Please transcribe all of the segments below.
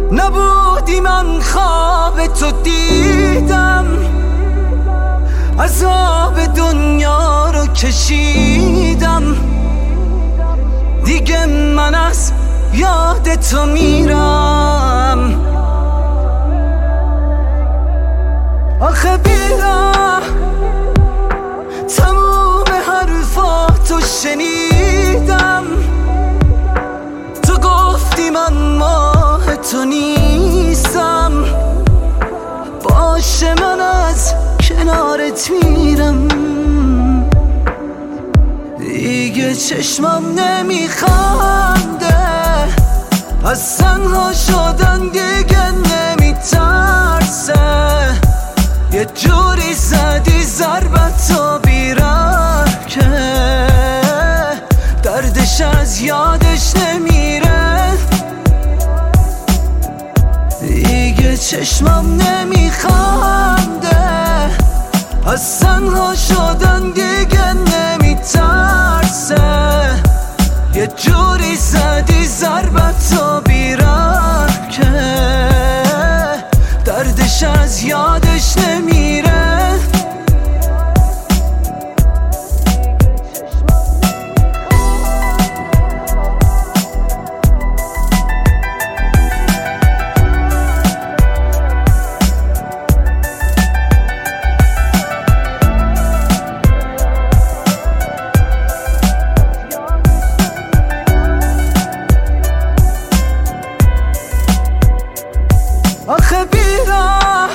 نبودی من خواب تو دیدم، عذاب دنیا رو کشیدم، دیگه من از یاد تو میرم. آخه بیرم تموم حرفاتو شنیدم، تو گفتی من ماه تو نیستم، باشه من از کنارت میرم. دیگه چشمم نمیخنده، از تنها شدن دیگه نمیترسه، یه جوری زدی ضربتو بیرم که دردش از یادش نمیره. دیگه چشمم نمیخنده، از تنها شدن دیگه نمیترسه، یه جوری زدی ضربتو بیرم که دردش از یادش نمیره. آخه بیرم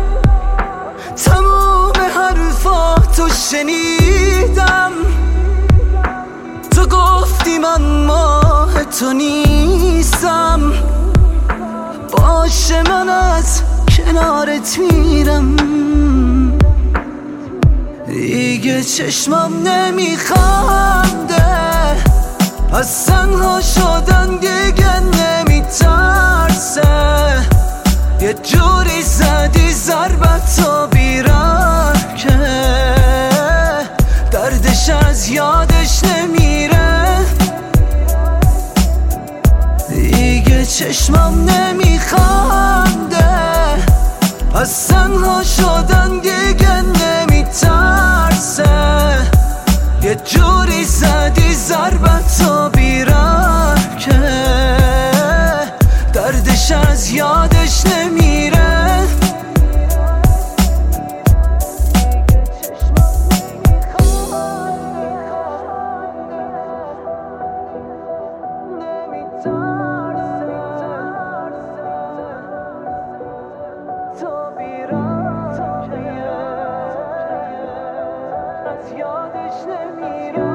تموم حرفاتو شنیدم، تو گفتی من ماه تو نیستم، باشه من از کنارت میرم. دیگه چشمم نمیخنده، از تنها شدن دیگه نمیترسه، یه جوری زدی ضربتو بیرم که دردش از یادش نمیره. دیگه چشمم نمیخنده، از تنها شدن دیگه نمیترسه، یه جوری زدی ضربتو بیرم که دردش از یادش نمیره. یادش نمیره.